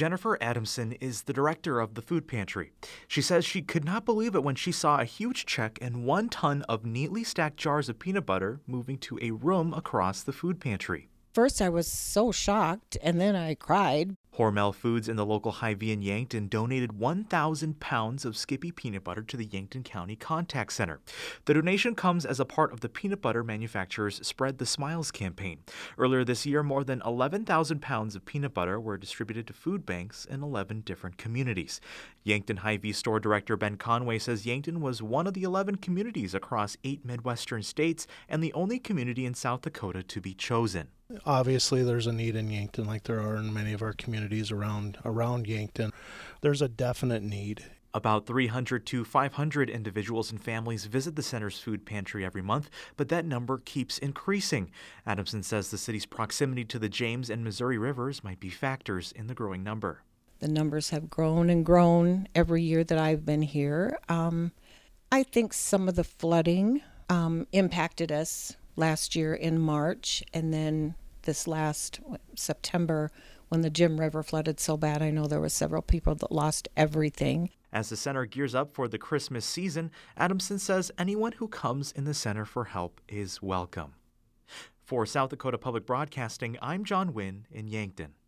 Jennifer Adamson is the director of the food pantry. She says she could not believe it when she saw a huge check and 1 ton of neatly stacked jars of peanut butter moving to a room across the food pantry. First, I was so shocked, and then I cried. Hormel Foods and the local Hy-Vee in Yankton donated 1,000 pounds of Skippy peanut butter to the Yankton County Contact Center. The donation comes as a part of the peanut butter manufacturers' Spread the Smiles campaign. Earlier this year, more than 11,000 pounds of peanut butter were distributed to food banks in 11 different communities. Yankton Hy-Vee store director Ben Conway says Yankton was one of the 11 communities across 8 Midwestern states and the only community in South Dakota to be chosen. Obviously, there's a need in Yankton like there are in many of our communities around Yankton. There's a definite need. About 300 to 500 individuals and families visit the center's food pantry every month, but that number keeps increasing. Adamson says the city's proximity to the James and Missouri rivers might be factors in the growing number. The numbers have grown and grown every year that I've been here. I think some of the flooding impacted us last year in March, and then this last September when the Jim River flooded so bad. I know there were several people that lost everything. As the center gears up for the Christmas season, Adamson says anyone who comes in the center for help is welcome. For South Dakota Public Broadcasting, I'm John Wynn in Yankton.